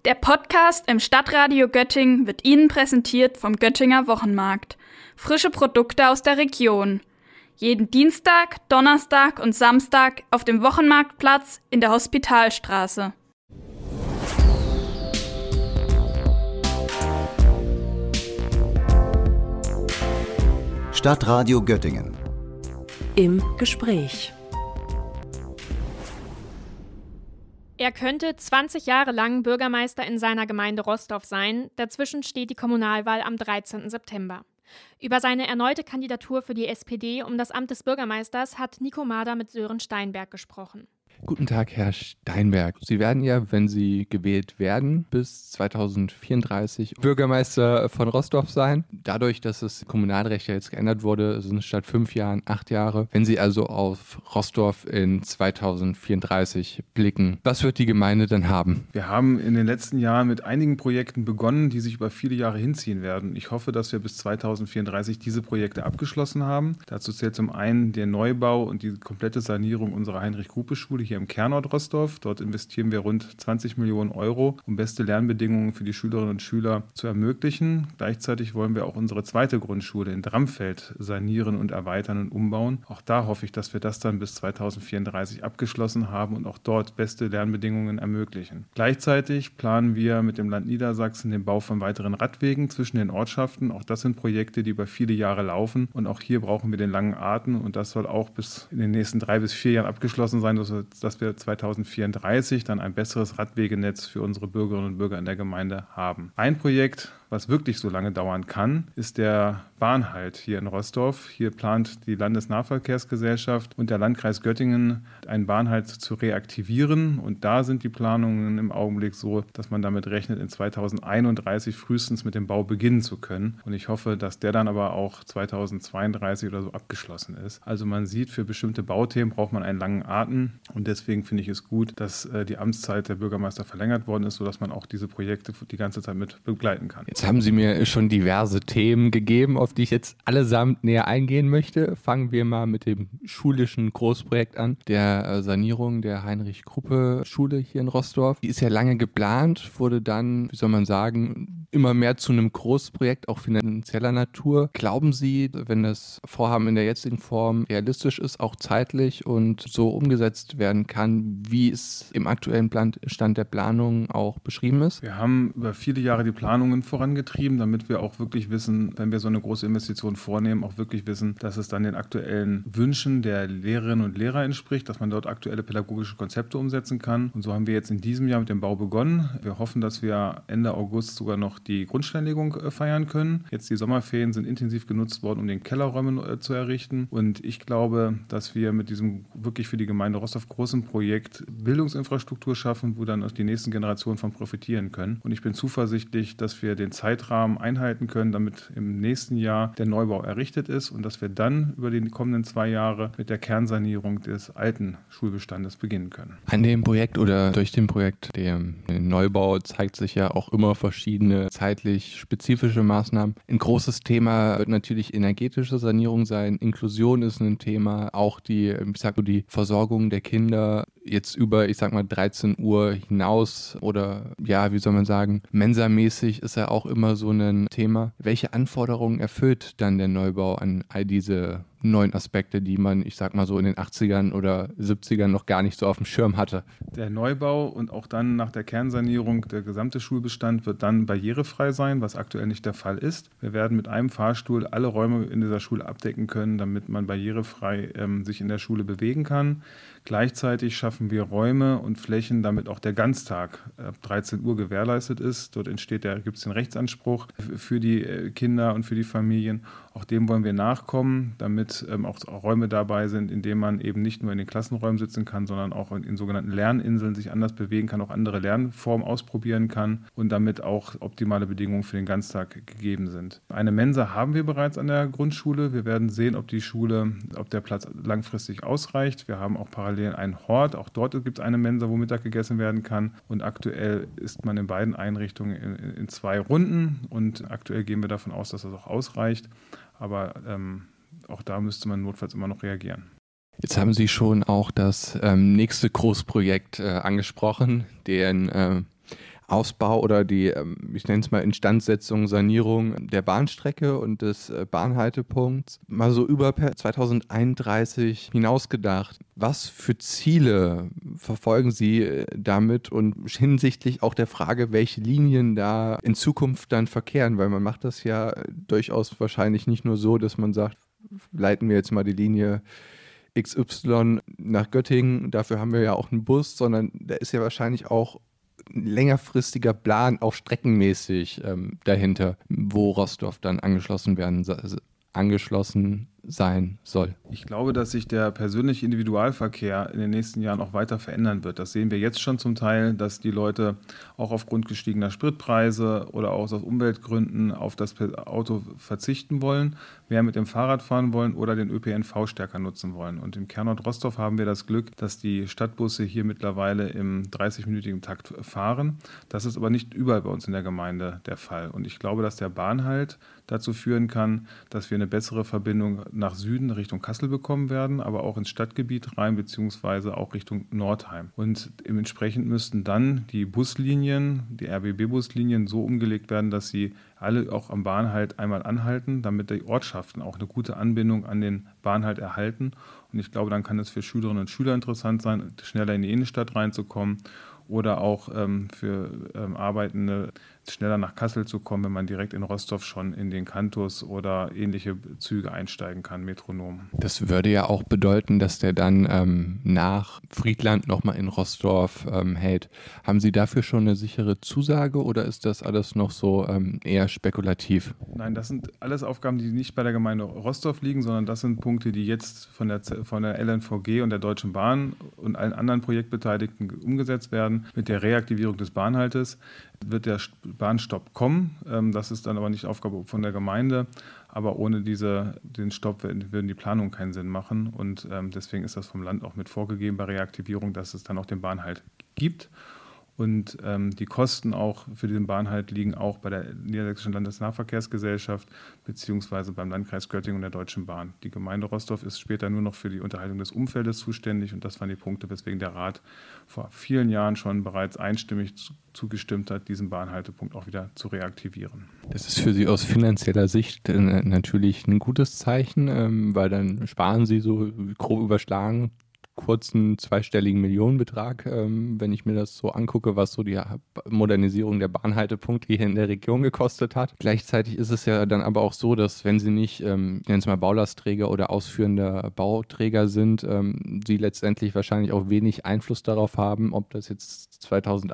Der Podcast im Stadtradio Göttingen wird Ihnen präsentiert vom Göttinger Wochenmarkt. Frische Produkte aus der Region. Jeden Dienstag, Donnerstag und Samstag auf dem Wochenmarktplatz in der Hospitalstraße. Stadtradio Göttingen. Im Gespräch. Er könnte 20 Jahre lang Bürgermeister in seiner Gemeinde Rostorf sein. Dazwischen steht die Kommunalwahl am 13. September. Über seine erneute Kandidatur für die SPD um das Amt des Bürgermeisters hat Nico Mader mit Sören Steinberg gesprochen. Guten Tag, Herr Steinberg. Sie werden ja, wenn Sie gewählt werden, bis 2034 Bürgermeister von Rostorf sein. Dadurch, dass das Kommunalrecht ja jetzt geändert wurde, sind es statt 5 Jahren 8 Jahre. Wenn Sie also auf Rostorf in 2034 blicken, was wird die Gemeinde dann haben? Wir haben in den letzten Jahren mit einigen Projekten begonnen, die sich über viele Jahre hinziehen werden. Ich hoffe, dass wir bis 2034 diese Projekte abgeschlossen haben. Dazu zählt zum einen der Neubau und die komplette Sanierung unserer Heinrich-Gruppe-Schule hier im Kernort Rostorf. Dort investieren wir rund 20 Millionen Euro, um beste Lernbedingungen für die Schülerinnen und Schüler zu ermöglichen. Gleichzeitig wollen wir auch unsere zweite Grundschule in Dramfeld sanieren und erweitern und umbauen. Auch da hoffe ich, dass wir das dann bis 2034 abgeschlossen haben und auch dort beste Lernbedingungen ermöglichen. Gleichzeitig planen wir mit dem Land Niedersachsen den Bau von weiteren Radwegen zwischen den Ortschaften. Auch das sind Projekte, die über viele Jahre laufen und auch hier brauchen wir den langen Atem und das soll auch bis in den nächsten 3 bis 4 Jahren abgeschlossen sein, dass wir 2034 dann ein besseres Radwegenetz für unsere Bürgerinnen und Bürger in der Gemeinde haben. Ein Projekt, was wirklich so lange dauern kann, ist der Bahnhalt hier in Rostorf. Hier plant die Landesnahverkehrsgesellschaft und der Landkreis Göttingen, einen Bahnhalt zu reaktivieren. Und da sind die Planungen im Augenblick so, dass man damit rechnet, in 2031 frühestens mit dem Bau beginnen zu können. Und ich hoffe, dass der dann aber auch 2032 oder so abgeschlossen ist. Also man sieht, für bestimmte Bauthemen braucht man einen langen Atem. Und deswegen finde ich es gut, dass die Amtszeit der Bürgermeister verlängert worden ist, sodass man auch diese Projekte die ganze Zeit mit begleiten kann. Jetzt haben Sie mir schon diverse Themen gegeben, auf die ich jetzt allesamt näher eingehen möchte. Fangen wir mal mit dem schulischen Großprojekt an, der Sanierung der Heinrich-Gruppe-Schule hier in Rostorf. Die ist ja lange geplant, wurde dann, wie soll man sagen, immer mehr zu einem Großprojekt, auch finanzieller Natur. Glauben Sie, wenn das Vorhaben in der jetzigen Form realistisch ist, auch zeitlich und so umgesetzt werden kann, wie es im aktuellen Stand der Planung auch beschrieben ist? Wir haben über viele Jahre die Planungen vorangetrieben, damit wir auch wirklich wissen, wenn wir so eine große Investition vornehmen, auch wirklich wissen, dass es dann den aktuellen Wünschen der Lehrerinnen und Lehrer entspricht, dass man dort aktuelle pädagogische Konzepte umsetzen kann. Und so haben wir jetzt in diesem Jahr mit dem Bau begonnen. Wir hoffen, dass wir Ende August sogar noch die Grundsteinlegung feiern können. Jetzt die Sommerferien sind intensiv genutzt worden, um den Kellerräume zu errichten. Und ich glaube, dass wir mit diesem wirklich für die Gemeinde Rostorf großen Projekt Bildungsinfrastruktur schaffen, wo dann auch die nächsten Generationen von profitieren können. Und ich bin zuversichtlich, dass wir den Zeitrahmen einhalten können, damit im nächsten Jahr der Neubau errichtet ist und dass wir dann über die kommenden 2 Jahre mit der Kernsanierung des alten Schulbestandes beginnen können. An dem Projekt oder durch den Projekt, dem Neubau, zeigt sich ja auch immer verschiedene zeitlich spezifische Maßnahmen. Ein großes Thema wird natürlich energetische Sanierung sein. Inklusion ist ein Thema, auch die Versorgung der Kinder jetzt über, 13 Uhr hinaus oder ja, wie soll man sagen, mensamäßig ist ja auch immer so ein Thema. Welche Anforderungen erfüllt dann der Neubau an all diese neuen Aspekte, die man, so in den 80ern oder 70ern noch gar nicht so auf dem Schirm hatte? Der Neubau und auch dann nach der Kernsanierung der gesamte Schulbestand wird dann barrierefrei sein, was aktuell nicht der Fall ist. Wir werden mit einem Fahrstuhl alle Räume in dieser Schule abdecken können, damit man barrierefrei sich in der Schule bewegen kann. Gleichzeitig schaffen wir Räume und Flächen, damit auch der Ganztag ab 13 Uhr gewährleistet ist. Dort gibt es den Rechtsanspruch für die Kinder und für die Familien. Auch dem wollen wir nachkommen, damit auch Räume dabei sind, in denen man eben nicht nur in den Klassenräumen sitzen kann, sondern auch in sogenannten Lerninseln sich anders bewegen kann, auch andere Lernformen ausprobieren kann und damit auch optimale Bedingungen für den Ganztag gegeben sind. Eine Mensa haben wir bereits an der Grundschule. Wir werden sehen, ob der Platz langfristig ausreicht. Wir haben auch parallel einen Hort. Auch dort gibt es eine Mensa, wo Mittag gegessen werden kann. Und aktuell ist man in beiden Einrichtungen in 2 Runden. Und aktuell gehen wir davon aus, dass das auch ausreicht. Aber auch da müsste man notfalls immer noch reagieren. Jetzt haben Sie schon auch das nächste Großprojekt angesprochen, den Ausbau oder die, ich nenne es mal Instandsetzung, Sanierung der Bahnstrecke und des Bahnhaltepunkts mal so über 2031 hinausgedacht. Was für Ziele verfolgen Sie damit und hinsichtlich auch der Frage, welche Linien da in Zukunft dann verkehren? Weil man macht das ja durchaus wahrscheinlich nicht nur so, dass man sagt, leiten wir jetzt mal die Linie XY nach Göttingen, dafür haben wir ja auch einen Bus, sondern da ist ja wahrscheinlich auch ein längerfristiger Plan, auch streckenmäßig dahinter, wo Rostorf dann angeschlossen sein soll. Ich glaube, dass sich der persönliche Individualverkehr in den nächsten Jahren auch weiter verändern wird. Das sehen wir jetzt schon zum Teil, dass die Leute auch aufgrund gestiegener Spritpreise oder auch aus Umweltgründen auf das Auto verzichten wollen, mehr mit dem Fahrrad fahren wollen oder den ÖPNV stärker nutzen wollen. Und im Kernort Rostorf haben wir das Glück, dass die Stadtbusse hier mittlerweile im 30-minütigen Takt fahren. Das ist aber nicht überall bei uns in der Gemeinde der Fall. Und ich glaube, dass der Bahnhalt dazu führen kann, dass wir eine bessere Verbindung nach Süden Richtung Kassel bekommen werden, aber auch ins Stadtgebiet rein, beziehungsweise auch Richtung Nordheim. Und dementsprechend müssten dann die Buslinien, die RBB-Buslinien so umgelegt werden, dass sie alle auch am Bahnhalt einmal anhalten, damit die Ortschaften auch eine gute Anbindung an den Bahnhalt erhalten. Und ich glaube, dann kann es für Schülerinnen und Schüler interessant sein, schneller in die Innenstadt reinzukommen oder auch für Arbeitende schneller nach Kassel zu kommen, wenn man direkt in Rostorf schon in den Cantus oder ähnliche Züge einsteigen kann, Metronom. Das würde ja auch bedeuten, dass der dann nach Friedland nochmal in Rostorf hält. Haben Sie dafür schon eine sichere Zusage oder ist das alles noch so eher spekulativ? Nein, das sind alles Aufgaben, die nicht bei der Gemeinde Rostorf liegen, sondern das sind Punkte, die jetzt von der LNVG und der Deutschen Bahn und allen anderen Projektbeteiligten umgesetzt werden. Mit der Reaktivierung des Bahnhaltes wird der Bahnstopp kommen. Das ist dann aber nicht Aufgabe von der Gemeinde. Aber ohne den Stopp würden die Planungen keinen Sinn machen. Und deswegen ist das vom Land auch mit vorgegeben bei Reaktivierung, dass es dann auch den Bahnhalt gibt. Und die Kosten auch für den Bahnhalt liegen auch bei der Niedersächsischen Landesnahverkehrsgesellschaft beziehungsweise beim Landkreis Göttingen und der Deutschen Bahn. Die Gemeinde Rostorf ist später nur noch für die Unterhaltung des Umfeldes zuständig und das waren die Punkte, weswegen der Rat vor vielen Jahren schon bereits einstimmig zugestimmt hat, diesen Bahnhaltepunkt auch wieder zu reaktivieren. Das ist für Sie aus finanzieller Sicht natürlich ein gutes Zeichen, weil dann sparen Sie so grob überschlagen kurzen zweistelligen Millionenbetrag, wenn ich mir das so angucke, was so die Modernisierung der Bahnhaltepunkte hier in der Region gekostet hat. Gleichzeitig ist es ja dann aber auch so, dass wenn Sie nicht, ich nenne es mal Baulastträger oder ausführender Bauträger sind, Sie letztendlich wahrscheinlich auch wenig Einfluss darauf haben, ob das jetzt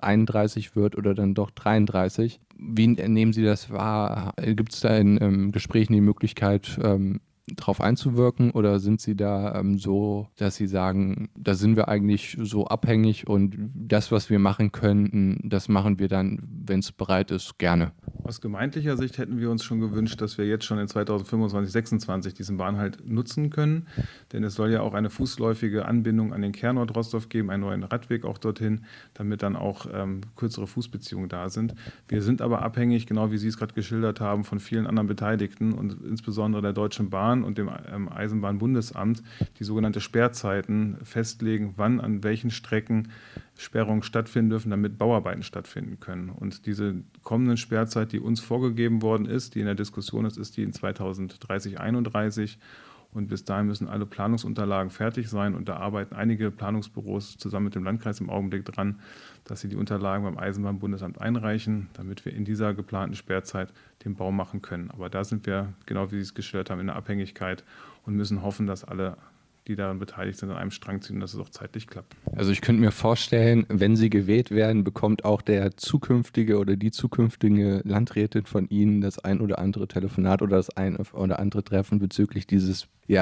2031 wird oder dann doch 33. Wie nehmen Sie das wahr? Gibt es da in Gesprächen die Möglichkeit, drauf einzuwirken oder sind Sie da so, dass Sie sagen, da sind wir eigentlich so abhängig und das, was wir machen könnten, das machen wir dann, wenn es bereit ist, gerne? Aus gemeindlicher Sicht hätten wir uns schon gewünscht, dass wir jetzt schon in 2025, 2026 diesen Bahnhalt nutzen können, denn es soll ja auch eine fußläufige Anbindung an den Kernort Rostorf geben, einen neuen Radweg auch dorthin, damit dann auch kürzere Fußbeziehungen da sind. Wir sind aber abhängig, genau wie Sie es gerade geschildert haben, von vielen anderen Beteiligten und insbesondere der Deutschen Bahn und dem Eisenbahnbundesamt, die sogenannte Sperrzeiten festlegen, wann an welchen Strecken Sperrungen stattfinden dürfen, damit Bauarbeiten stattfinden können. Und diese kommende Sperrzeit, die uns vorgegeben worden ist, die in der Diskussion ist die in 2030, 2031. Und bis dahin müssen alle Planungsunterlagen fertig sein. Und da arbeiten einige Planungsbüros zusammen mit dem Landkreis im Augenblick dran, dass sie die Unterlagen beim Eisenbahnbundesamt einreichen, damit wir in dieser geplanten Sperrzeit den Bau machen können. Aber da sind wir, genau wie Sie es geschildert haben, in der Abhängigkeit und müssen hoffen, dass alle, die daran beteiligt sind, an einem Strang ziehen und dass es auch zeitlich klappt. Also ich könnte mir vorstellen, wenn Sie gewählt werden, bekommt auch der zukünftige oder die zukünftige Landrätin von Ihnen das ein oder andere Telefonat oder das ein oder andere Treffen bezüglich dieses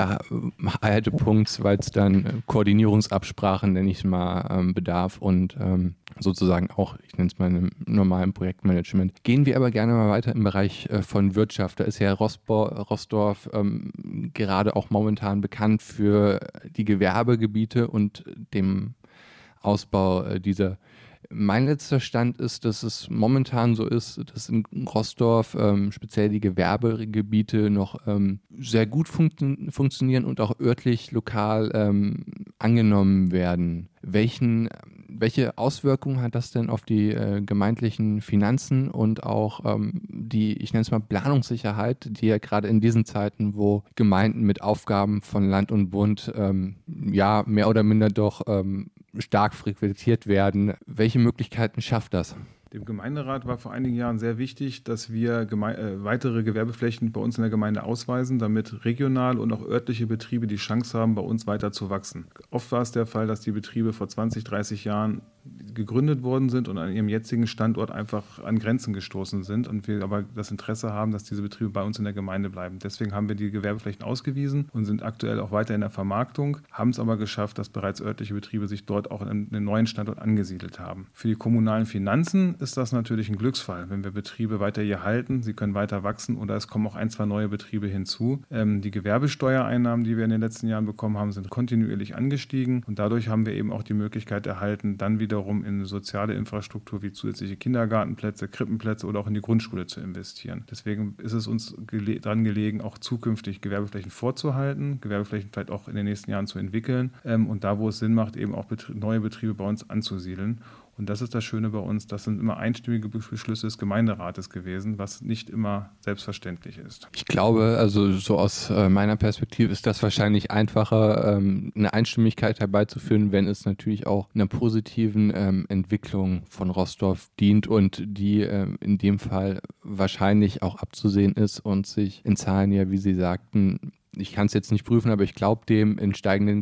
Haltepunkts, weil es dann Koordinierungsabsprachen, nenne ich es mal, bedarf und sozusagen auch, ich nenne es mal, im normalen Projektmanagement. Gehen wir aber gerne mal weiter im Bereich von Wirtschaft. Da ist ja Rostorf gerade auch momentan bekannt für die Gewerbegebiete und dem Ausbau dieser. Mein letzter Stand ist, dass es momentan so ist, dass in Rostorf speziell die Gewerbegebiete noch sehr gut funktionieren und auch örtlich, lokal angenommen werden. Welchen Welche Auswirkungen hat das denn auf die gemeindlichen Finanzen und auch die, ich nenne es mal Planungssicherheit, die ja gerade in diesen Zeiten, wo Gemeinden mit Aufgaben von Land und Bund mehr oder minder doch stark frequentiert werden, welche Möglichkeiten schafft das? Dem Gemeinderat war vor einigen Jahren sehr wichtig, dass wir weitere Gewerbeflächen bei uns in der Gemeinde ausweisen, damit regional und auch örtliche Betriebe die Chance haben, bei uns weiter zu wachsen. Oft war es der Fall, dass die Betriebe vor 20, 30 Jahren gegründet worden sind und an ihrem jetzigen Standort einfach an Grenzen gestoßen sind und wir aber das Interesse haben, dass diese Betriebe bei uns in der Gemeinde bleiben. Deswegen haben wir die Gewerbeflächen ausgewiesen und sind aktuell auch weiter in der Vermarktung, haben es aber geschafft, dass bereits örtliche Betriebe sich dort auch an einen neuen Standort angesiedelt haben. Für die kommunalen Finanzen ist das natürlich ein Glücksfall, wenn wir Betriebe weiter hier halten, sie können weiter wachsen oder es kommen auch 1, 2 neue Betriebe hinzu. Die Gewerbesteuereinnahmen, die wir in den letzten Jahren bekommen haben, sind kontinuierlich angestiegen und dadurch haben wir eben auch die Möglichkeit erhalten, dann wiederum in soziale Infrastruktur wie zusätzliche Kindergartenplätze, Krippenplätze oder auch in die Grundschule zu investieren. Deswegen ist es uns daran gelegen, auch zukünftig Gewerbeflächen vorzuhalten, Gewerbeflächen vielleicht auch in den nächsten Jahren zu entwickeln und da, wo es Sinn macht, eben auch neue Betriebe bei uns anzusiedeln. Und das ist das Schöne bei uns, das sind immer einstimmige Beschlüsse des Gemeinderates gewesen, was nicht immer selbstverständlich ist. Ich glaube, also so aus meiner Perspektive ist das wahrscheinlich einfacher, eine Einstimmigkeit herbeizuführen, wenn es natürlich auch einer positiven Entwicklung von Roßdorf dient und die in dem Fall wahrscheinlich auch abzusehen ist und sich in Zahlen ja, wie Sie sagten, ich kann es jetzt nicht prüfen, aber ich glaube, dem in steigenden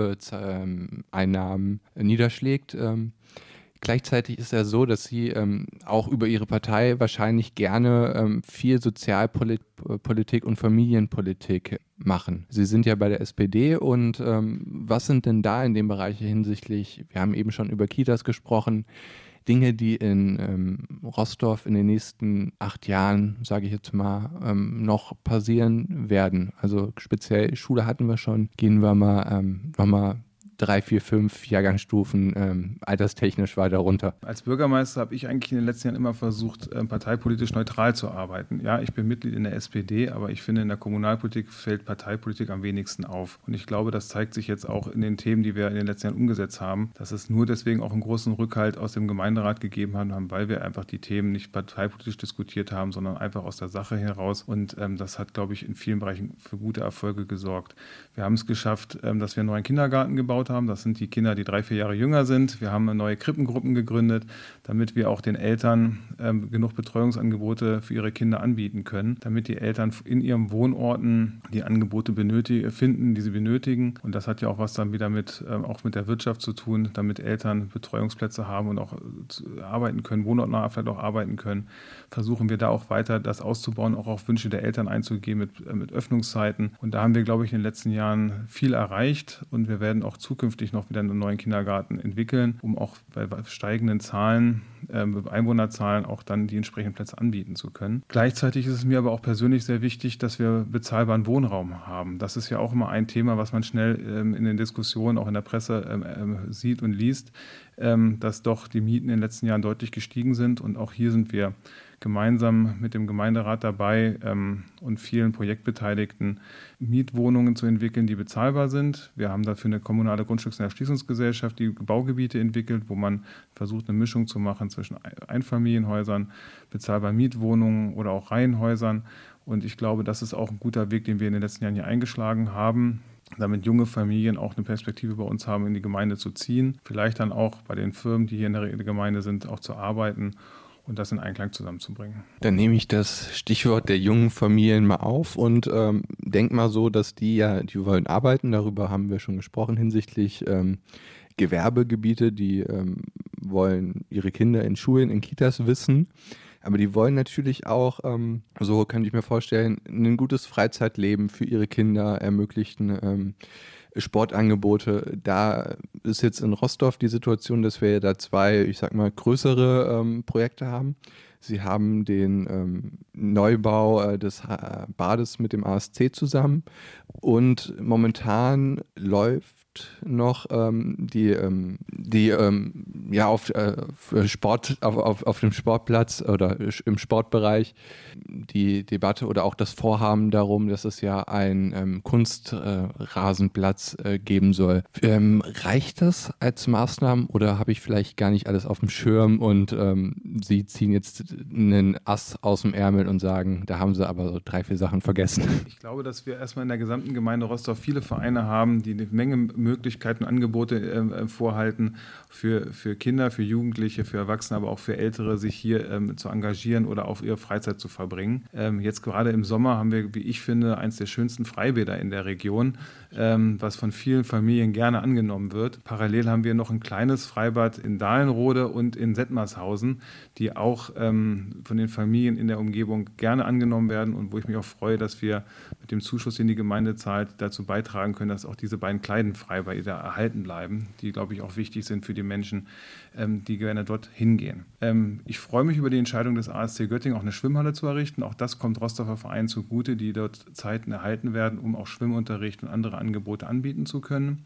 Gewerbeeinnahmen niederschlägt. Gleichzeitig ist es so, dass Sie auch über Ihre Partei wahrscheinlich gerne viel Sozialpolitik und Familienpolitik machen. Sie sind ja bei der SPD und was sind denn da in dem Bereich hinsichtlich, wir haben eben schon über Kitas gesprochen, Dinge, die in Roßdorf in den nächsten 8 Jahren, sage ich jetzt mal, noch passieren werden? Also speziell Schule hatten wir schon, gehen wir mal nochmal 3, 4, 5 Jahrgangsstufen alterstechnisch weiter runter. Als Bürgermeister habe ich eigentlich in den letzten Jahren immer versucht, parteipolitisch neutral zu arbeiten. Ja, ich bin Mitglied in der SPD, aber ich finde, in der Kommunalpolitik fällt Parteipolitik am wenigsten auf. Und ich glaube, das zeigt sich jetzt auch in den Themen, die wir in den letzten Jahren umgesetzt haben, dass es nur deswegen auch einen großen Rückhalt aus dem Gemeinderat gegeben haben, weil wir einfach die Themen nicht parteipolitisch diskutiert haben, sondern einfach aus der Sache heraus. Und das hat, glaube ich, in vielen Bereichen für gute Erfolge gesorgt. Wir haben es geschafft, dass wir einen neuen Kindergarten gebaut haben. Das sind die Kinder, die 3, 4 Jahre jünger sind. Wir haben neue Krippengruppen gegründet, damit wir auch den Eltern genug Betreuungsangebote für ihre Kinder anbieten können, damit die Eltern in ihren Wohnorten die Angebote finden, die sie benötigen. Und das hat ja auch was dann wieder auch mit der Wirtschaft zu tun, damit Eltern Betreuungsplätze haben und auch arbeiten können, wohnortnah vielleicht auch arbeiten können. Versuchen wir da auch weiter das auszubauen, auch auf Wünsche der Eltern einzugehen mit Öffnungszeiten. Und da haben wir, glaube ich, in den letzten Jahren viel erreicht und wir werden auch zukünftig noch wieder einen neuen Kindergarten entwickeln, um auch bei steigenden Zahlen, Einwohnerzahlen auch dann die entsprechenden Plätze anbieten zu können. Gleichzeitig ist es mir aber auch persönlich sehr wichtig, dass wir bezahlbaren Wohnraum haben. Das ist ja auch immer ein Thema, was man schnell in den Diskussionen, auch in der Presse sieht und liest, dass doch die Mieten in den letzten Jahren deutlich gestiegen sind und auch hier sind wir gemeinsam mit dem Gemeinderat dabei und vielen Projektbeteiligten Mietwohnungen zu entwickeln, die bezahlbar sind. Wir haben dafür eine kommunale Grundstücks- und Erschließungsgesellschaft, die Baugebiete entwickelt, wo man versucht, eine Mischung zu machen zwischen Einfamilienhäusern, bezahlbaren Mietwohnungen oder auch Reihenhäusern. Und ich glaube, das ist auch ein guter Weg, den wir in den letzten Jahren hier eingeschlagen haben, damit junge Familien auch eine Perspektive bei uns haben, in die Gemeinde zu ziehen. Vielleicht dann auch bei den Firmen, die hier in der Gemeinde sind, auch zu arbeiten und das in Einklang zusammenzubringen. Dann nehme ich das Stichwort der jungen Familien mal auf und denke mal so, dass die wollen arbeiten, darüber haben wir schon gesprochen hinsichtlich Gewerbegebiete, die wollen ihre Kinder in Schulen, in Kitas wissen, aber die wollen natürlich auch, so kann ich mir vorstellen, ein gutes Freizeitleben für ihre Kinder ermöglichen, Sportangebote. Da ist jetzt in Roßdorf die Situation, dass wir da 2, ich sag mal, größere Projekte haben. Sie haben den Neubau des Bades mit dem ASC zusammen und momentan läuft noch auf dem Sportplatz oder im Sportbereich die Debatte oder auch das Vorhaben darum, dass es ja einen Kunstrasenplatz geben soll. Reicht das als Maßnahmen oder habe ich vielleicht gar nicht alles auf dem Schirm und Sie ziehen jetzt einen Ass aus dem Ärmel und sagen, da haben Sie aber so 3-4 Sachen vergessen? Ich glaube, dass wir erstmal in der gesamten Gemeinde Rostock viele Vereine haben, die eine Menge Möglichkeiten und Angebote vorhalten für Kinder, für Jugendliche, für Erwachsene, aber auch für Ältere, sich hier zu engagieren oder auf ihre Freizeit zu verbringen. Jetzt gerade im Sommer haben wir, wie ich finde, eines der schönsten Freibäder in der Region, was von vielen Familien gerne angenommen wird. Parallel haben wir noch ein kleines Freibad in Dahlenrode und in Settmarshausen, die auch von den Familien in der Umgebung gerne angenommen werden und wo ich mich auch freue, dass wir mit dem Zuschuss, den die Gemeinde zahlt, dazu beitragen können, dass auch diese beiden kleinen Freibäder erhalten bleiben, die, glaube ich, auch wichtig sind für die Menschen, die gerne dort hingehen. Ich freue mich über die Entscheidung des ASC Göttingen, auch eine Schwimmhalle zu errichten. Auch das kommt Rostocker Vereinen zugute, die dort Zeiten erhalten werden, um auch Schwimmunterricht und andere Angebote anbieten zu können.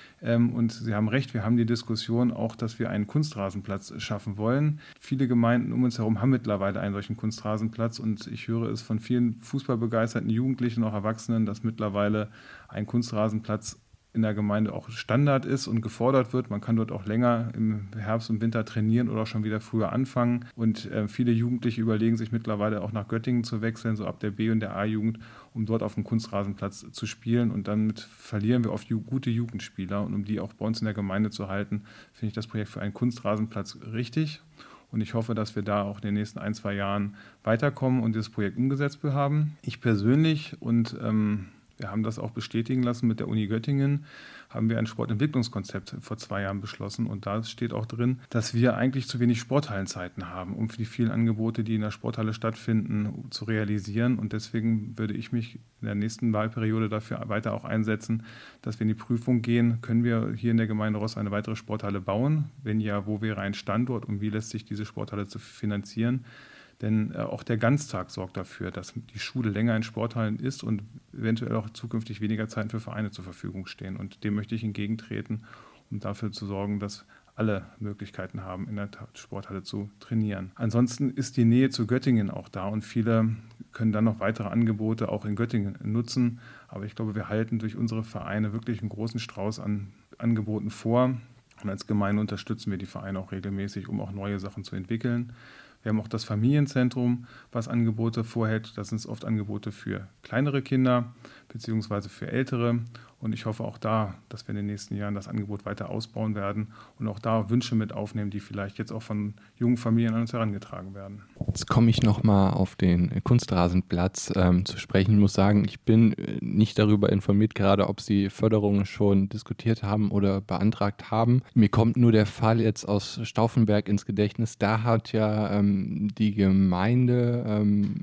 Und Sie haben recht, wir haben die Diskussion auch, dass wir einen Kunstrasenplatz schaffen wollen. Viele Gemeinden um uns herum haben mittlerweile einen solchen Kunstrasenplatz und ich höre es von vielen fußballbegeisterten Jugendlichen, auch Erwachsenen, dass mittlerweile ein Kunstrasenplatz in der Gemeinde auch Standard ist und gefordert wird. Man kann dort auch länger im Herbst und Winter trainieren oder auch schon wieder früher anfangen. Und viele Jugendliche überlegen sich mittlerweile auch nach Göttingen zu wechseln, so ab der B- und der A-Jugend, um dort auf dem Kunstrasenplatz zu spielen. Und damit verlieren wir oft gute Jugendspieler. Und um die auch bei uns in der Gemeinde zu halten, finde ich das Projekt für einen Kunstrasenplatz richtig. Und ich hoffe, dass wir da auch in den nächsten 1-2 Jahren weiterkommen und dieses Projekt umgesetzt haben. Ich persönlich und wir haben das auch bestätigen lassen mit der Uni Göttingen, haben wir ein Sportentwicklungskonzept vor 2 Jahren beschlossen. Und da steht auch drin, dass wir eigentlich zu wenig Sporthallenzeiten haben, um für die vielen Angebote, die in der Sporthalle stattfinden, zu realisieren. Und deswegen würde ich mich in der nächsten Wahlperiode dafür weiter auch einsetzen, dass wir in die Prüfung gehen, können wir hier in der Gemeinde Rostock eine weitere Sporthalle bauen? Wenn ja, wo wäre ein Standort und wie lässt sich diese Sporthalle zu finanzieren? Denn auch der Ganztag sorgt dafür, dass die Schule länger in Sporthallen ist und eventuell auch zukünftig weniger Zeiten für Vereine zur Verfügung stehen. Und dem möchte ich entgegentreten, um dafür zu sorgen, dass alle Möglichkeiten haben, in der Sporthalle zu trainieren. Ansonsten ist die Nähe zu Göttingen auch da und viele können dann noch weitere Angebote auch in Göttingen nutzen. Aber ich glaube, wir halten durch unsere Vereine wirklich einen großen Strauß an Angeboten vor. Und als Gemeinde unterstützen wir die Vereine auch regelmäßig, um auch neue Sachen zu entwickeln. Wir haben auch das Familienzentrum, was Angebote vorhält. Das sind oft Angebote für kleinere Kinder bzw. für Ältere. Und ich hoffe auch da, dass wir in den nächsten Jahren das Angebot weiter ausbauen werden und auch da Wünsche mit aufnehmen, die vielleicht jetzt auch von jungen Familien an uns herangetragen werden. Jetzt komme ich nochmal auf den Kunstrasenplatz zu sprechen. Ich muss sagen, ich bin nicht darüber informiert, gerade ob Sie Förderungen schon diskutiert haben oder beantragt haben. Mir kommt nur der Fall jetzt aus Stauffenberg ins Gedächtnis. Da hat ja die Gemeinde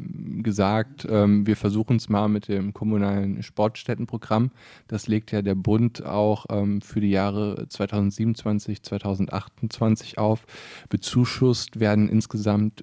gesagt, wir versuchen es mal mit dem kommunalen Sportstättenprogramm. Das legt ja der Bund auch für die Jahre 2027, 2028 auf. Bezuschusst werden insgesamt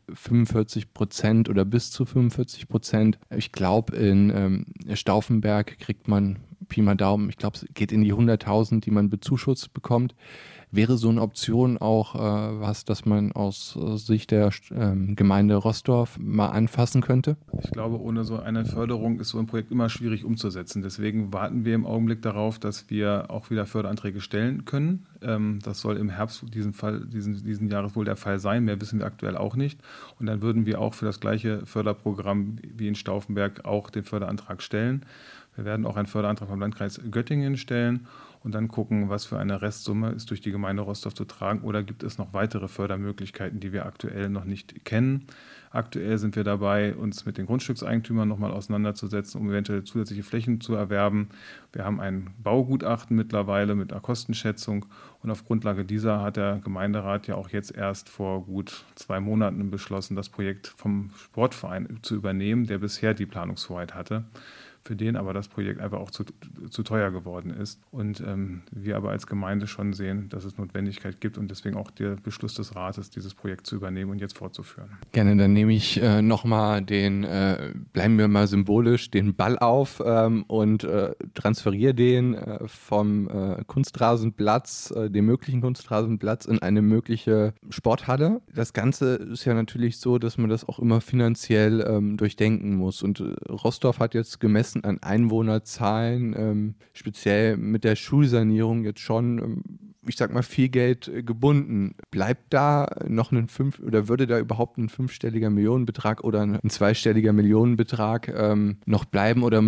45% oder bis zu 45%. Ich glaube, in Stauffenberg kriegt man Pi mal Daumen, ich glaube, es geht in die 100.000, die man bezuschusst bekommt. Wäre so eine Option auch was, das man aus Sicht der Gemeinde Roßdorf mal anfassen könnte? Ich glaube, ohne so eine Förderung ist so ein Projekt immer schwierig umzusetzen. Deswegen warten wir im Augenblick darauf, dass wir auch wieder Förderanträge stellen können. Das soll im Herbst diesen Jahres wohl der Fall sein. Mehr wissen wir aktuell auch nicht. Und dann würden wir auch für das gleiche Förderprogramm wie in Stauffenberg auch den Förderantrag stellen. Wir werden auch einen Förderantrag vom Landkreis Göttingen stellen und dann gucken, was für eine Restsumme ist durch die Gemeinde Roßdorf zu tragen oder gibt es noch weitere Fördermöglichkeiten, die wir aktuell noch nicht kennen. Aktuell sind wir dabei, uns mit den Grundstückseigentümern nochmal auseinanderzusetzen, um eventuell zusätzliche Flächen zu erwerben. Wir haben ein Baugutachten mittlerweile mit einer Kostenschätzung und auf Grundlage dieser hat der Gemeinderat ja auch jetzt erst vor gut 2 Monaten beschlossen, das Projekt vom Sportverein zu übernehmen, der bisher die Planungshoheit hatte. für den aber das Projekt einfach auch zu teuer geworden ist. Und wir aber als Gemeinde schon sehen, dass es Notwendigkeit gibt und deswegen auch der Beschluss des Rates, dieses Projekt zu übernehmen und jetzt fortzuführen. Gerne, dann nehme ich nochmal bleiben wir mal symbolisch, den Ball auf und transferiere den vom Kunstrasenplatz, dem möglichen Kunstrasenplatz in eine mögliche Sporthalle. Das Ganze ist ja natürlich so, dass man das auch immer finanziell durchdenken muss. Und Rostorf hat jetzt gemessen an Einwohnerzahlen, speziell mit der Schulsanierung jetzt schon, ich sag mal, viel Geld gebunden. Bleibt da noch würde da überhaupt ein 5-stelliger Millionenbetrag oder ein 2-stelliger Millionenbetrag noch bleiben oder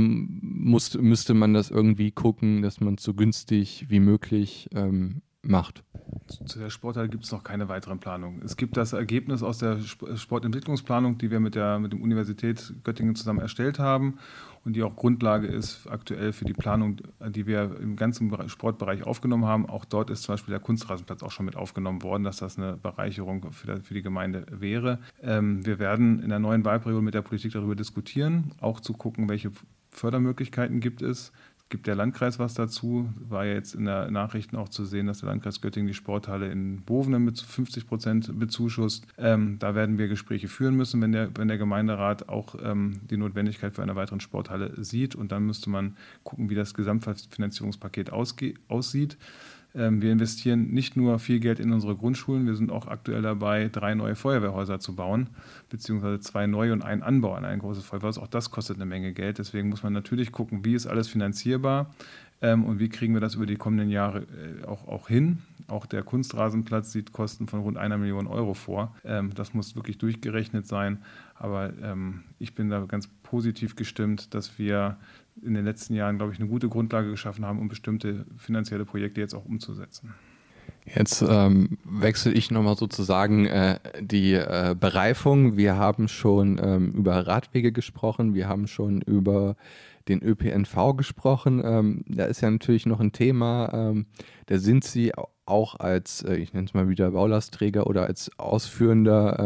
müsste man das irgendwie gucken, dass man es so günstig wie möglich macht? Zu der Sporthalle gibt es noch keine weiteren Planungen. Es gibt das Ergebnis aus der Sportentwicklungsplanung, die wir mit der Universität Göttingen zusammen erstellt haben und die auch Grundlage ist aktuell für die Planung, die wir im ganzen Sportbereich aufgenommen haben. Auch dort ist zum Beispiel der Kunstrasenplatz auch schon mit aufgenommen worden, dass das eine Bereicherung für die Gemeinde wäre. Wir werden in der neuen Wahlperiode mit der Politik darüber diskutieren, auch zu gucken, welche Fördermöglichkeiten gibt es. Gibt der Landkreis was dazu? War ja jetzt in den Nachrichten auch zu sehen, dass der Landkreis Göttingen die Sporthalle in Bovenen mit 50% bezuschusst. Da werden wir Gespräche führen müssen, wenn der Gemeinderat auch die Notwendigkeit für eine weitere Sporthalle sieht. Und dann müsste man gucken, wie das Gesamtfinanzierungspaket aussieht. Wir investieren nicht nur viel Geld in unsere Grundschulen, wir sind auch aktuell dabei, 3 neue Feuerwehrhäuser zu bauen, beziehungsweise 2 neue und einen Anbau an ein großes Feuerwehrhaus. Auch das kostet eine Menge Geld. Deswegen muss man natürlich gucken, wie ist alles finanzierbar und wie kriegen wir das über die kommenden Jahre auch hin. Auch der Kunstrasenplatz sieht Kosten von rund 1 Million Euro vor. Das muss wirklich durchgerechnet sein. Aber ich bin da ganz positiv gestimmt, dass wir in den letzten Jahren, glaube ich, eine gute Grundlage geschaffen haben, um bestimmte finanzielle Projekte jetzt auch umzusetzen. Jetzt wechsle ich nochmal sozusagen die Bereifung. Wir haben schon über Radwege gesprochen, wir haben schon über den ÖPNV gesprochen. Da ist ja natürlich noch ein Thema, da sind Sie auch als, ich nenne es mal wieder Baulastträger oder als ausführende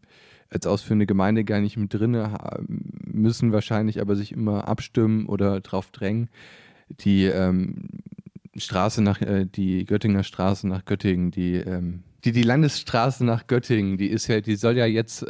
Gemeinde gar nicht mit drin, müssen wahrscheinlich aber sich immer abstimmen oder drauf drängen. Die Göttinger Straße nach Göttingen, die Landesstraße nach Göttingen, die soll ja jetzt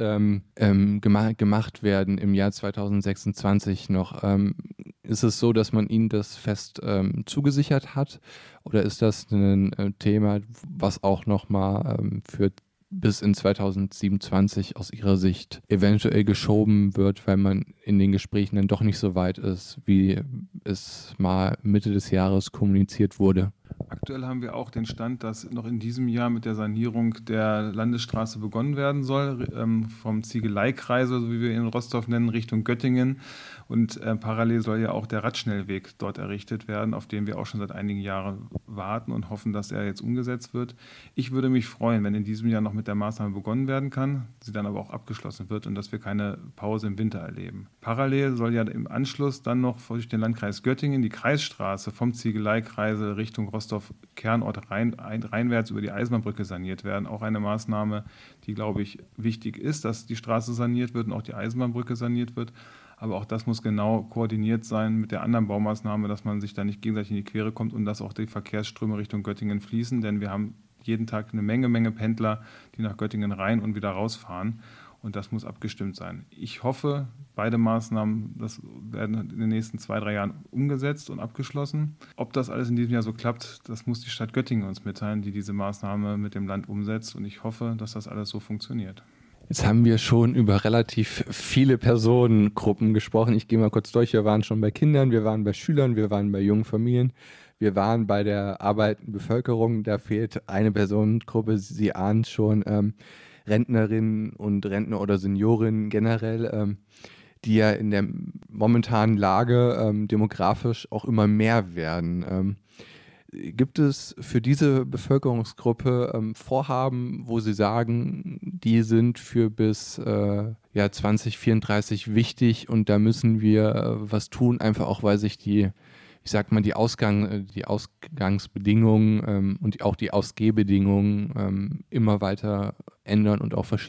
gemacht werden im Jahr 2026 noch. Ist es so, dass man Ihnen das fest zugesichert hat? Oder ist das ein Thema, was auch nochmal bis in 2027 aus Ihrer Sicht eventuell geschoben wird, weil man in den Gesprächen dann doch nicht so weit ist, wie es mal Mitte des Jahres kommuniziert wurde? Aktuell haben wir auch den Stand, dass noch in diesem Jahr mit der Sanierung der Landesstraße begonnen werden soll, vom Ziegeleikreisel, so wie wir ihn in Rostorf nennen, Richtung Göttingen. Und parallel soll ja auch der Radschnellweg dort errichtet werden, auf den wir auch schon seit einigen Jahren warten und hoffen, dass er jetzt umgesetzt wird. Ich würde mich freuen, wenn in diesem Jahr noch mit der Maßnahme begonnen werden kann, sie dann aber auch abgeschlossen wird und dass wir keine Pause im Winter erleben. Parallel soll ja im Anschluss dann noch durch den Landkreis Göttingen die Kreisstraße vom Ziegeleikreisel Richtung Rostorf Kernort reinwärts über die Eisenbahnbrücke saniert werden. Auch eine Maßnahme, die, glaube ich, wichtig ist, dass die Straße saniert wird und auch die Eisenbahnbrücke saniert wird. Aber auch das muss genau koordiniert sein mit der anderen Baumaßnahme, dass man sich da nicht gegenseitig in die Quere kommt und dass auch die Verkehrsströme Richtung Göttingen fließen. Denn wir haben jeden Tag eine Menge Pendler, die nach Göttingen rein und wieder rausfahren. Und das muss abgestimmt sein. Ich hoffe, beide Maßnahmen werden in den nächsten 2-3 Jahren umgesetzt und abgeschlossen. Ob das alles in diesem Jahr so klappt, das muss die Stadt Göttingen uns mitteilen, die diese Maßnahme mit dem Land umsetzt. Und ich hoffe, dass das alles so funktioniert. Jetzt haben wir schon über relativ viele Personengruppen gesprochen. Ich gehe mal kurz durch. Wir waren schon bei Kindern, wir waren bei Schülern, wir waren bei jungen Familien, wir waren bei der arbeitenden Bevölkerung. Da fehlt eine Personengruppe, Sie ahnen schon, Rentnerinnen und Rentner oder Seniorinnen generell, die ja in der momentanen Lage demografisch auch immer mehr werden. Gibt es für diese Bevölkerungsgruppe Vorhaben, wo Sie sagen, die sind für bis 2034 wichtig und da müssen wir was tun, einfach auch, weil sich die Ausgangsbedingungen und auch die Ausgehbedingungen immer weiter ändern und auch verschieben?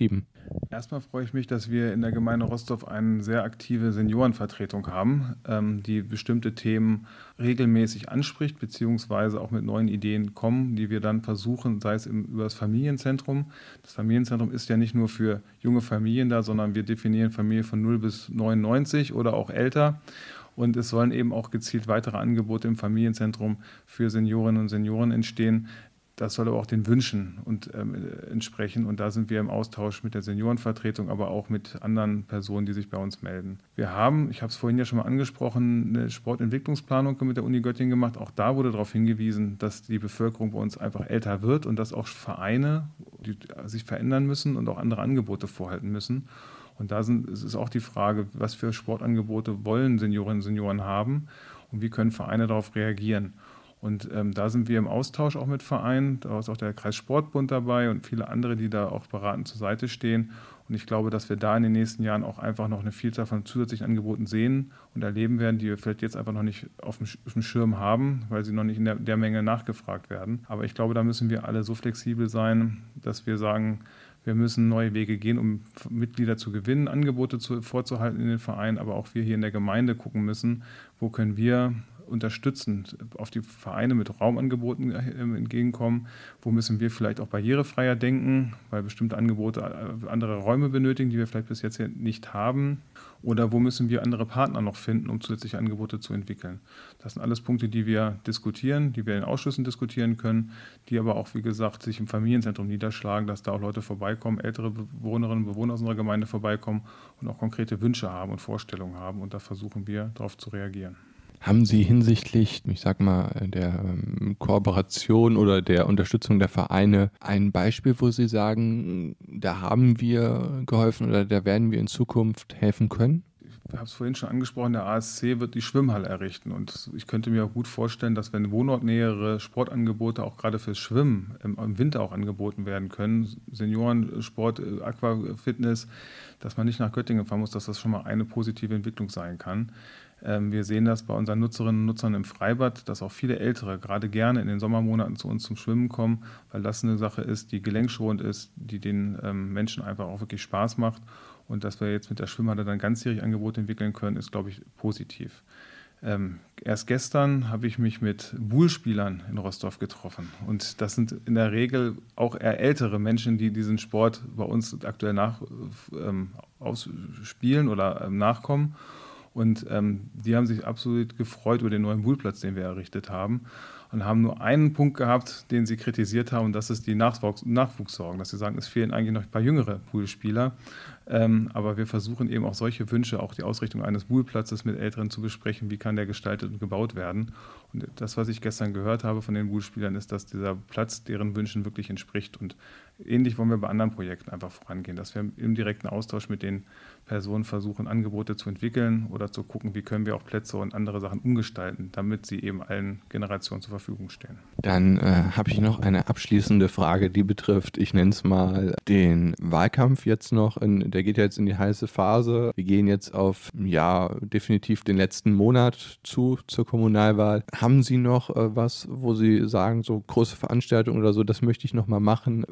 Erstmal freue ich mich, dass wir in der Gemeinde Rostorf eine sehr aktive Seniorenvertretung haben, die bestimmte Themen regelmäßig anspricht, beziehungsweise auch mit neuen Ideen kommen, die wir dann versuchen, sei es über das Familienzentrum. Das Familienzentrum ist ja nicht nur für junge Familien da, sondern wir definieren Familie von 0 bis 99 oder auch älter. Und es sollen eben auch gezielt weitere Angebote im Familienzentrum für Seniorinnen und Senioren entstehen. Das soll aber auch den Wünschen entsprechen. Und da sind wir im Austausch mit der Seniorenvertretung, aber auch mit anderen Personen, die sich bei uns melden. Wir haben, ich habe es vorhin ja schon mal angesprochen, eine Sportentwicklungsplanung mit der Uni Göttingen gemacht. Auch da wurde darauf hingewiesen, dass die Bevölkerung bei uns einfach älter wird und dass auch Vereine die sich verändern müssen und auch andere Angebote vorhalten müssen. Und es ist auch die Frage, was für Sportangebote wollen Seniorinnen und Senioren haben und wie können Vereine darauf reagieren. Und da sind wir im Austausch auch mit Vereinen, da ist auch der Kreissportbund dabei und viele andere, die da auch beratend zur Seite stehen. Und ich glaube, dass wir da in den nächsten Jahren auch einfach noch eine Vielzahl von zusätzlichen Angeboten sehen und erleben werden, die wir vielleicht jetzt einfach noch nicht auf dem Schirm haben, weil sie noch nicht in der Menge nachgefragt werden. Aber ich glaube, da müssen wir alle so flexibel sein, dass wir sagen, wir müssen neue Wege gehen, um Mitglieder zu gewinnen, Angebote vorzuhalten in den Vereinen, aber auch wir hier in der Gemeinde gucken müssen, wo können wir unterstützend auf die Vereine mit Raumangeboten entgegenkommen, wo müssen wir vielleicht auch barrierefreier denken, weil bestimmte Angebote andere Räume benötigen, die wir vielleicht bis jetzt nicht haben, oder wo müssen wir andere Partner noch finden, um zusätzliche Angebote zu entwickeln. Das sind alles Punkte, die wir diskutieren, die wir in Ausschüssen diskutieren können, die aber auch, wie gesagt, sich im Familienzentrum niederschlagen, dass da auch Leute vorbeikommen, ältere Bewohnerinnen und Bewohner aus unserer Gemeinde vorbeikommen und auch konkrete Wünsche haben und Vorstellungen haben, und da versuchen wir, darauf zu reagieren. Haben Sie hinsichtlich, ich sag mal, der Kooperation oder der Unterstützung der Vereine ein Beispiel, wo Sie sagen, da haben wir geholfen oder da werden wir in Zukunft helfen können? Ich habe es vorhin schon angesprochen, der ASC wird die Schwimmhalle errichten, und ich könnte mir auch gut vorstellen, dass wenn wohnortnähere Sportangebote auch gerade fürs Schwimmen im Winter auch angeboten werden können, Seniorensport, Aquafitness, dass man nicht nach Göttingen fahren muss, dass das schon mal eine positive Entwicklung sein kann. Wir sehen das bei unseren Nutzerinnen und Nutzern im Freibad, dass auch viele Ältere gerade gerne in den Sommermonaten zu uns zum Schwimmen kommen, weil das eine Sache ist, die gelenkschonend ist, die den Menschen einfach auch wirklich Spaß macht. Und dass wir jetzt mit der Schwimmhalle dann ganzjährig Angebote entwickeln können, ist, glaube ich, positiv. Erst gestern habe ich mich mit Buhlspielern in Rostorf getroffen. Und das sind in der Regel auch eher ältere Menschen, die diesen Sport bei uns aktuell ausspielen oder nachkommen. Und die haben sich absolut gefreut über den neuen Buhlplatz, den wir errichtet haben. Und haben nur einen Punkt gehabt, den sie kritisiert haben, und das ist die Nachwuchssorgen. Dass sie sagen, es fehlen eigentlich noch ein paar jüngere Poolspieler. Aber wir versuchen eben auch solche Wünsche, auch die Ausrichtung eines Poolplatzes mit Älteren zu besprechen. Wie kann der gestaltet und gebaut werden? Und das, was ich gestern gehört habe von den Poolspielern, ist, dass dieser Platz deren Wünschen wirklich entspricht. Und ähnlich wollen wir bei anderen Projekten einfach vorangehen, dass wir im direkten Austausch mit den Personen versuchen, Angebote zu entwickeln oder zu gucken, wie können wir auch Plätze und andere Sachen umgestalten, damit sie eben allen Generationen zur Verfügung stehen. Dann habe ich noch eine abschließende Frage, die betrifft, ich nenne es mal, den Wahlkampf jetzt noch. Der geht jetzt in die heiße Phase. Wir gehen jetzt auf, definitiv den letzten Monat zur Kommunalwahl. Haben Sie noch was, wo Sie sagen, so große Veranstaltungen oder so, das möchte ich noch mal machen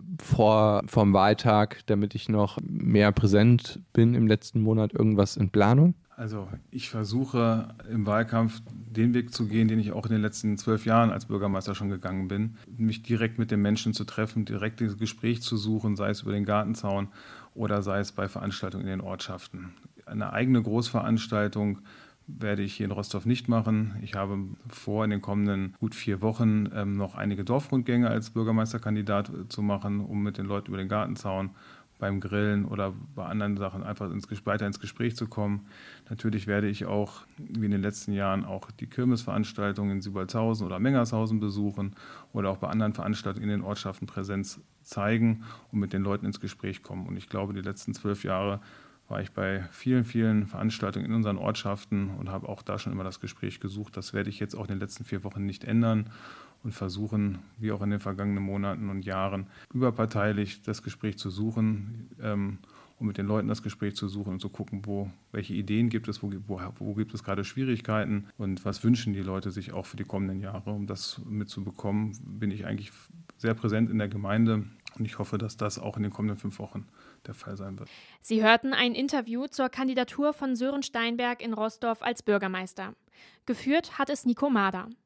vom Wahltag, damit ich noch mehr präsent bin im letzten Monat? Irgendwas in Planung? Also ich versuche im Wahlkampf den Weg zu gehen, den ich auch in den letzten 12 Jahren als Bürgermeister schon gegangen bin, mich direkt mit den Menschen zu treffen, direkt das Gespräch zu suchen, sei es über den Gartenzaun oder sei es bei Veranstaltungen in den Ortschaften. Eine eigene Großveranstaltung werde ich hier in Rostorf nicht machen. Ich habe vor, in den kommenden gut 4 Wochen noch einige Dorfrundgänge als Bürgermeisterkandidat zu machen, um mit den Leuten über den Gartenzaun beim Grillen oder bei anderen Sachen einfach weiter ins Gespräch zu kommen. Natürlich werde ich auch, wie in den letzten Jahren, auch die Kirmesveranstaltungen in Siebaldshausen oder Mengershausen besuchen oder auch bei anderen Veranstaltungen in den Ortschaften Präsenz zeigen und mit den Leuten ins Gespräch kommen. Und ich glaube, die letzten 12 Jahre war ich bei vielen, vielen Veranstaltungen in unseren Ortschaften und habe auch da schon immer das Gespräch gesucht. Das werde ich jetzt auch in den letzten 4 Wochen nicht ändern und versuchen, wie auch in den vergangenen Monaten und Jahren, überparteilich das Gespräch zu suchen, um mit den Leuten das Gespräch zu suchen und zu gucken, welche Ideen gibt es, wo gibt es gerade Schwierigkeiten und was wünschen die Leute sich auch für die kommenden Jahre. Um das mitzubekommen, bin ich eigentlich sehr präsent in der Gemeinde Und ich hoffe, dass das auch in den kommenden 5 Wochen der Fall sein wird. Sie hörten ein Interview zur Kandidatur von Sören Steinberg in Roßdorf als Bürgermeister. Geführt hat es Nico Mader.